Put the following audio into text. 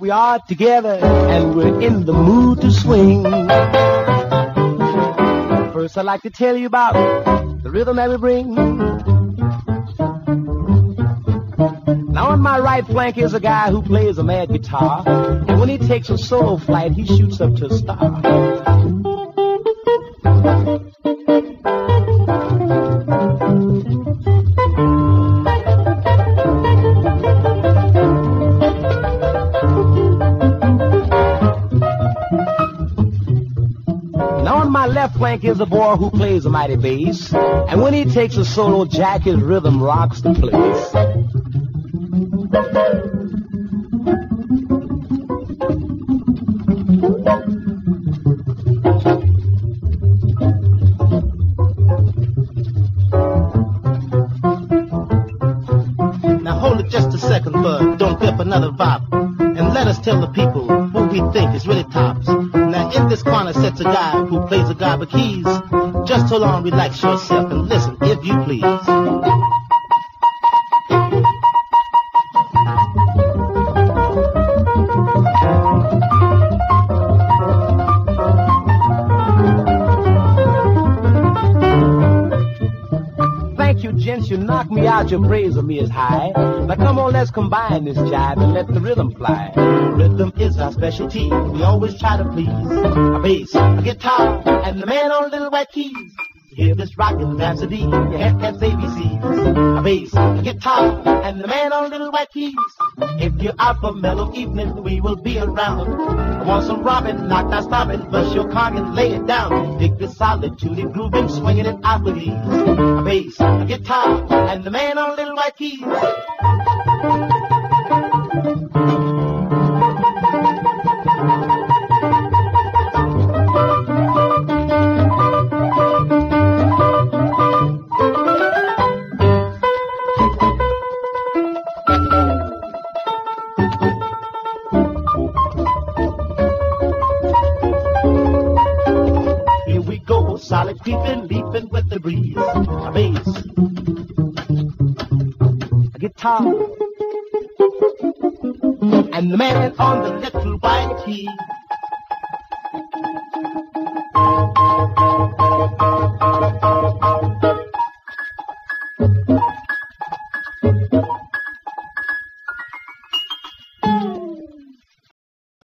we are together and we're in the mood to swing. First I'd like to tell you about the rhythm that we bring. Now on my right flank is a guy who plays a mad guitar, and when he takes a solo flight, he shoots up to a star. Now on my left flank is a boy who plays a mighty bass, and when he takes a solo jack, his rhythm rocks the place. Now hold it just a second, bud. Don't flip another vibe. And let us tell the people who we think is really tops. Now in this corner sits a guy who plays a guy with keys. Just hold on, relax yourself, and listen if you please. Thank you, gents, you knock me out, your praise of me is high. Now come on, let's combine this jive and let the rhythm fly. Rhythm is our specialty. We always try to please a bass, a guitar, and the man on little white keys. Hear this rockin' rhapsody, your head has ABCs. A bass, a guitar, and the man on little white keys. If you're out for mellow evening, we will be around. I want some robbing, not that stopping, bust your car and lay it down. Dig the solitude, grooving, swinging it out with ease. A bass, a guitar, and the man on little white keys. Here we go, solid creeping, leaping with the breeze. A bass, a guitar, and the man on the little white key.